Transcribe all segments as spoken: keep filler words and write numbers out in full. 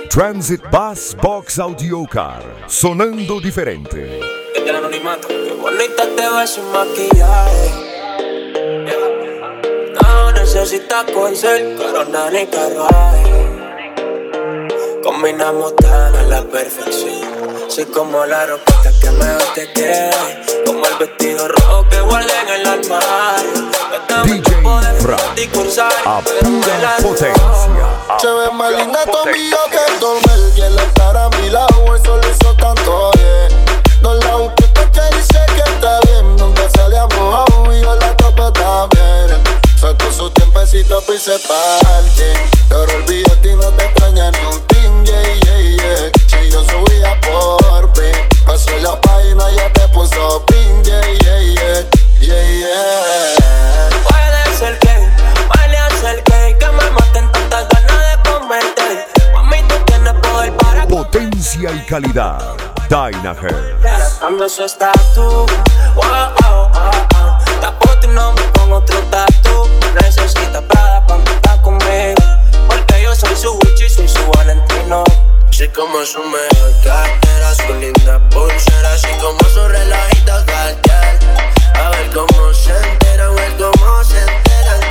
Transit Bus Box Audio Car, sonando diferente. Desde el anonimato, qué bonita te ves sin maquillaje. No necesitas corset, corona ni carruaje. Combinamos tan a la perfección. Soy como la ropita que mejor te queda, como el vestido rojo que guardé en el armario. D J Fran, a pura potencia. Se ve más linda conmigo que dormir. Y el estar a mi lado, eso le hizo tanto bien. No la busqué porque dice que está bien. Nunca salíamos aún y yo la topo también. Sacó su tiempecito y se parte. Pero olvídate y no te extraña ni un ting, yeah, yeah, yeah. Si yo subía por mí, pasó la página y ya te puso pin, yeah, yeah, yeah, yeah, yeah. Puede ser que me le acerqué, que me maten tantas ganas de comerte. Mami, tú tienes poder para Potencia y calidad. Dynaheads. Cambio su estatus. Wow, wow, wow, wow. Tapote y no me pongo otro tatu. Necesita Prada cuando está conmigo, porque yo soy su Gucci, soy su Valentino. Así como su mejor cartera, su linda pulsera, así como su relajito Cartier. A ver cómo se enteran, a ver cómo se enteran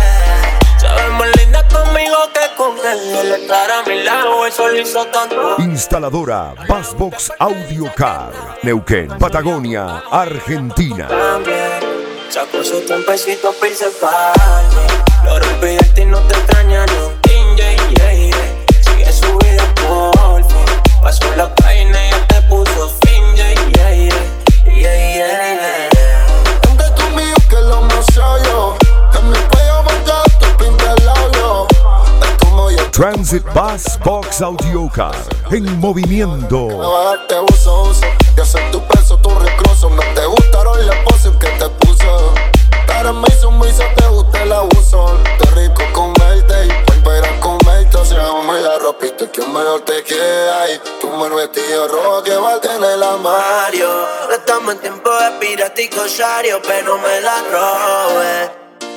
que se ve más linda conmigo que con él. El estar a mi lado, eso le hizo tanto. Instaladora Busbox Audio Car, Neuquén, Patagonia, Argentina. También sacó su tiempecito para irse parte. Lo rompí de ti, no te extraña ni un ting, yeah, yeah, yeah. Sigue su vida por fin. Pasó la página y ya te puso fin, yeah, yeah, yeah, yeah, yeah. Anda conmigo que lo más yo. En mi cuello botado, te pinta el labio. Es como yo. Transit Bus Box Audio Car, en movimiento. Te uso, uso. Yo soy tu preso, tu recluso. No te gustaron las poses que te puso. Pero me hizo, me hizo, te gusta el abuso. Te rico comerte y volver a comerte. O sea, me la ropita que mejor te queda. Y tu buen vestido rojo que va a tener el armario. No estamos en tiempo de pirata y cosario, pero me la robé.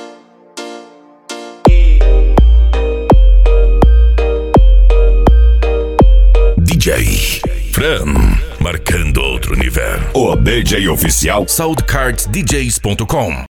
D J Fran, marcando outro nível. O D J oficial soundcards d js ponto com.